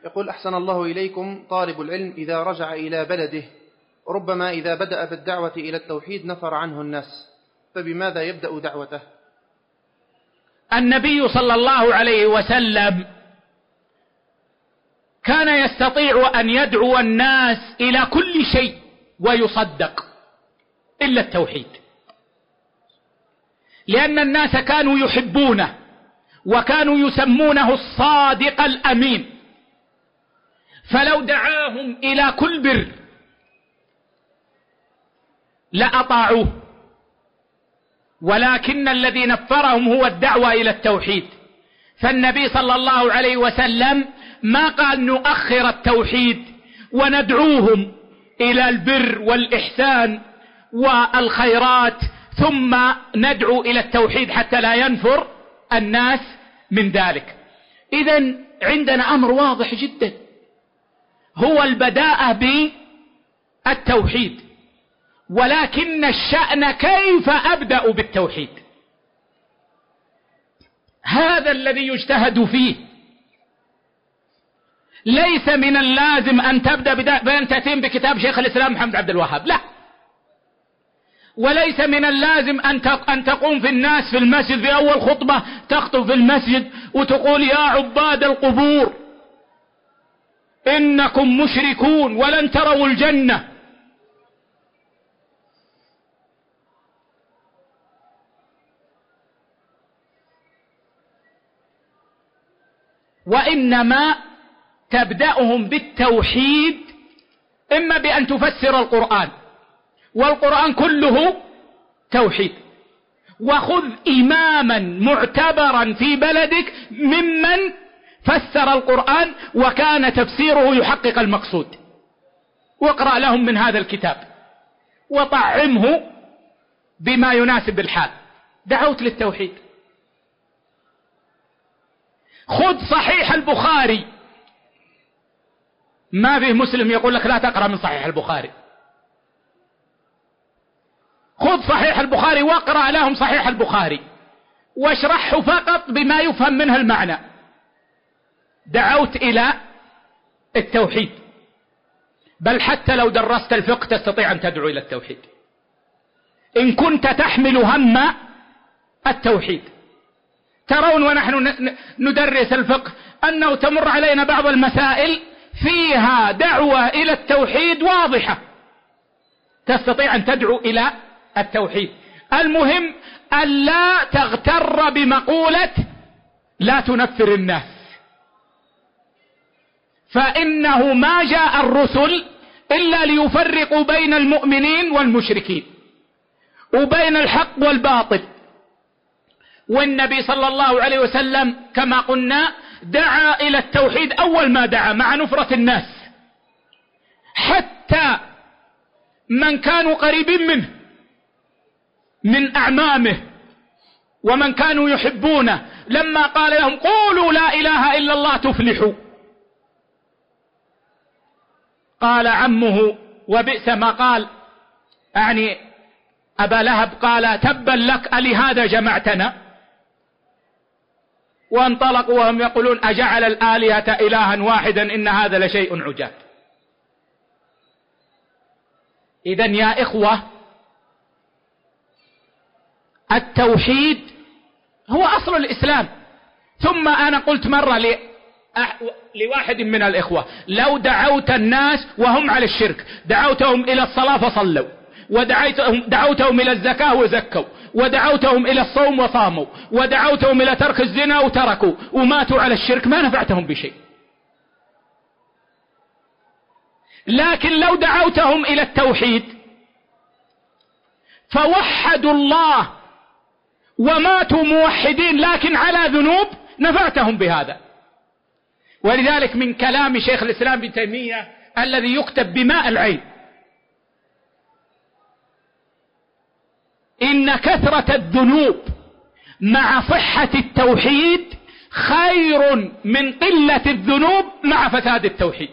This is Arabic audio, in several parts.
يقول: أحسن الله إليكم، طالب العلم إذا رجع إلى بلده ربما إذا بدأ بالدعوة إلى التوحيد نفر عنه الناس، فبماذا يبدأ دعوته؟ النبي صلى الله عليه وسلم كان يستطيع أن يدعو الناس إلى كل شيء ويصدق إلا التوحيد، لأن الناس كانوا يحبونه وكانوا يسمونه الصادق الأمين، فلو دعاهم إلى كل بر لأطاعوه، ولكن الذي نفرهم هو الدعوة إلى التوحيد. فالنبي صلى الله عليه وسلم ما قال نؤخر التوحيد وندعوهم إلى البر والإحسان والخيرات ثم ندعو إلى التوحيد حتى لا ينفر الناس من ذلك. إذن عندنا أمر واضح جدا، هو البداءة بالتوحيد، ولكن الشأن كيف أبدأ بالتوحيد، هذا الذي يجتهد فيه. ليس من اللازم أن تبدأ بأن تتم بكتاب شيخ الإسلام محمد عبد الوهاب، لا. وليس من اللازم أن تقوم في الناس في المسجد في أول خطبة تخطب في المسجد وتقول يا عباد القبور إنكم مشركون ولن تروا الجنة. وإنما تبدأهم بالتوحيد، إما بأن تفسر القرآن، والقرآن كله توحيد، وخذ إماما معتبرا في بلدك ممن فسر القرآن وكان تفسيره يحقق المقصود، واقرأ لهم من هذا الكتاب وطعمه بما يناسب الحال. دعوت للتوحيد. خذ صحيح البخاري، ما فيه مسلم يقول لك لا تقرأ من صحيح البخاري. خذ صحيح البخاري واقرأ لهم صحيح البخاري واشرحه فقط بما يفهم منه المعنى. دعوت إلى التوحيد. بل حتى لو درست الفقه تستطيع أن تدعو إلى التوحيد إن كنت تحمل هم التوحيد. ترون ونحن ندرس الفقه أنه تمر علينا بعض المسائل فيها دعوة إلى التوحيد واضحة، تستطيع أن تدعو إلى التوحيد. المهم ألا تغتر بمقولة لا تنفر الناس، فإنه ما جاء الرسل إلا ليفرقوا بين المؤمنين والمشركين وبين الحق والباطل. والنبي صلى الله عليه وسلم كما قلنا دعا إلى التوحيد أول ما دعا مع نفرة الناس، حتى من كانوا قريبين منه من أعمامه ومن كانوا يحبونه لما قال لهم قولوا لا إله إلا الله تفلحوا، قال عمه وبئس ما قال، يعني أبا لهب، قال تبا لك ألهذا جمعتنا؟ وانطلقوا وهم يقولون أجعل الآلهة إلها واحدا إن هذا لشيء عجاب. إذن يا إخوة التوحيد هو أصل الإسلام. ثم أنا قلت مرة لواحد من الإخوة لو دعوت الناس وهم على الشرك، دعوتهم إلى الصلاة فصلوا، ودعوتهم إلى الزكاة وزكوا، ودعوتهم إلى الصوم وصاموا، ودعوتهم إلى ترك الزنا وتركوا، وماتوا على الشرك، ما نفعتهم بشيء. لكن لو دعوتهم إلى التوحيد فوحدوا الله وماتوا موحدين لكن على ذنوب، نفعتهم بهذا. ولذلك من كلام شيخ الإسلام ابن تيمية الذي يكتب بماء العين: إن كثرة الذنوب مع صحة التوحيد خير من قلة الذنوب مع فساد التوحيد.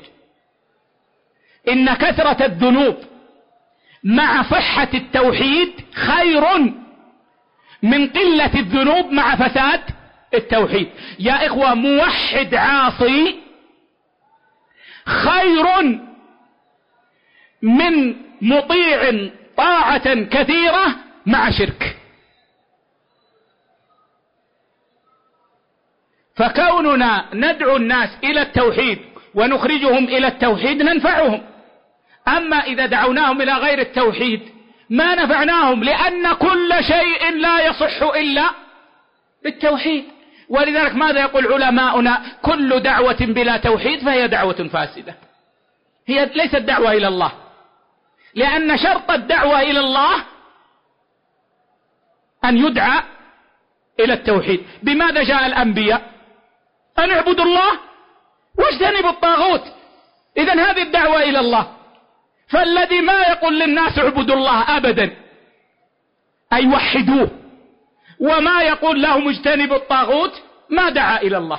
إن كثرة الذنوب مع صحة التوحيد خير من قلة الذنوب مع فساد التوحيد. يا إخوة موحد عاصي خير من مطيع طاعة كثيرة مع شرك. فكوننا ندعو الناس إلى التوحيد ونخرجهم إلى التوحيد ننفعهم. أما إذا دعوناهم إلى غير التوحيد ما نفعناهم، لأن كل شيء لا يصح إلا بالتوحيد. ولذلك ماذا يقول علماؤنا؟ كل دعوة بلا توحيد فهي دعوة فاسدة، هي ليست دعوة إلى الله، لأن شرط الدعوة إلى الله أن يدعى إلى التوحيد. بماذا جاء الأنبياء؟ أن اعبدوا الله واجتنبوا الطاغوت. إذن هذه الدعوة إلى الله. فالذي ما يقول للناس اعبدوا الله أبدا أي وحدوه، وما يقول لهم اجتنبوا الطاغوت، ما دعا إلى الله.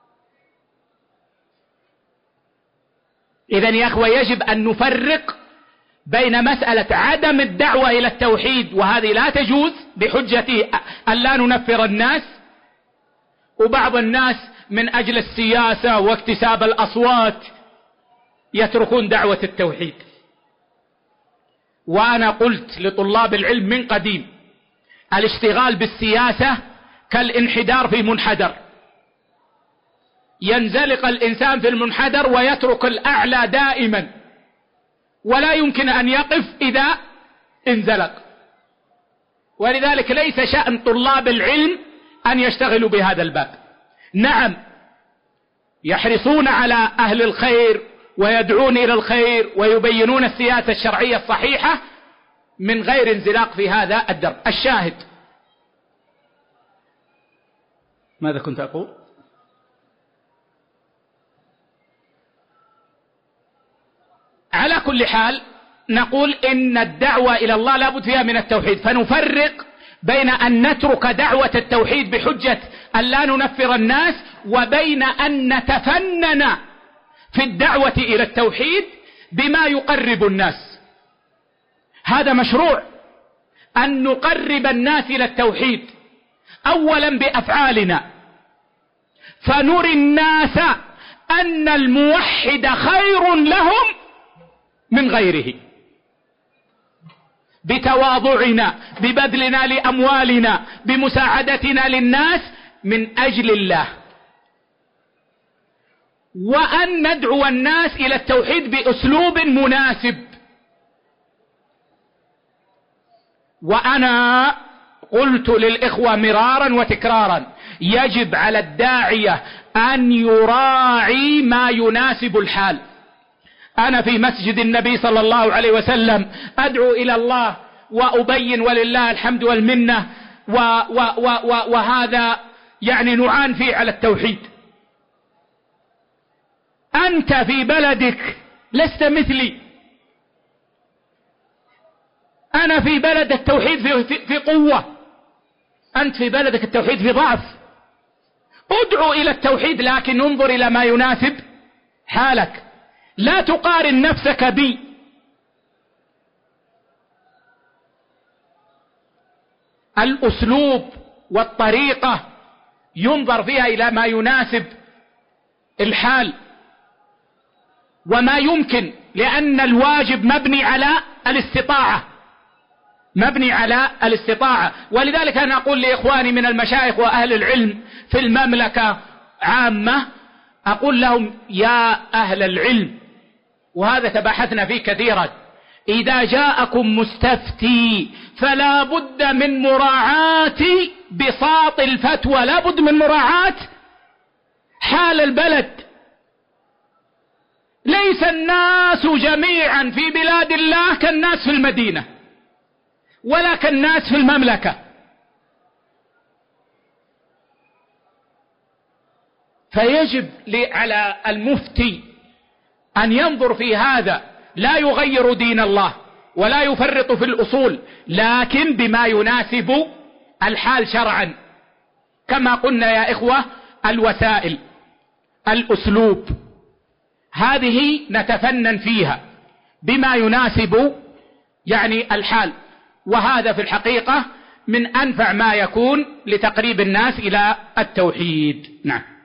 إذن يا أخوة يجب أن نفرق بين مسألة عدم الدعوة إلى التوحيد، وهذه لا تجوز بحجة أن لا ننفر الناس، وبعض الناس من أجل السياسة واكتساب الأصوات يتركون دعوة التوحيد. وأنا قلت لطلاب العلم من قديم: الاشتغال بالسياسة كالانحدار في منحدر، ينزلق الإنسان في المنحدر ويترك الأعلى دائما، ولا يمكن أن يقف إذا انزلق. ولذلك ليس شأن طلاب العلم أن يشتغلوا بهذا الباب. نعم يحرصون على أهل الخير ويدعون إلى الخير ويبينون السياسة الشرعية الصحيحة من غير انزلاق في هذا الدرب. الشاهد، ماذا كنت أقول؟ على كل حال نقول إن الدعوة إلى الله لا بد فيها من التوحيد، فنفرق بين أن نترك دعوة التوحيد بحجة أن لا ننفر الناس، وبين أن نتفنن في الدعوة إلى التوحيد بما يقرب الناس. هذا مشروع، أن نقرب الناس إلى التوحيد أولا بأفعالنا، فنري الناس أن الموحد خير لهم من غيره، بتواضعنا، ببذلنا لأموالنا، بمساعدتنا للناس من أجل الله، وأن ندعو الناس إلى التوحيد بأسلوب مناسب. وأنا قلت للإخوة مرارا وتكرارا: يجب على الداعية أن يراعي ما يناسب الحال. أنا في مسجد النبي صلى الله عليه وسلم أدعو إلى الله وأبين ولله الحمد والمنة، وهذا يعني نعان فيه على التوحيد. أنت في بلدك لست مثلي، أنا في بلد التوحيد في قوة، أنت في بلدك التوحيد في ضعف. ادعو إلى التوحيد، لكن انظر إلى ما يناسب حالك، لا تقارن نفسك بي. الأسلوب والطريقة ينظر فيها إلى ما يناسب الحال وما يمكن، لأن الواجب مبني على الاستطاعة، مبني على الاستطاعة. ولذلك أنا أقول لإخواني من المشايخ وأهل العلم في المملكة عامة، أقول لهم: يا أهل العلم، وهذا تباحثنا فيه كثيرا، إذا جاءكم مستفتي فلا بد من مراعاة بساط الفتوى، لا بد من مراعاة حال البلد. ليس الناس جميعا في بلاد الله كالناس في المدينة ولا كالناس في المملكة. فيجب على المفتي أن ينظر في هذا، لا يغير دين الله ولا يفرط في الأصول، لكن بما يناسب الحال شرعا. كما قلنا يا إخوة، الوسائل، الأسلوب، هذه نتفنن فيها بما يناسب يعني الحال، وهذا في الحقيقة من أنفع ما يكون لتقريب الناس إلى التوحيد. نعم.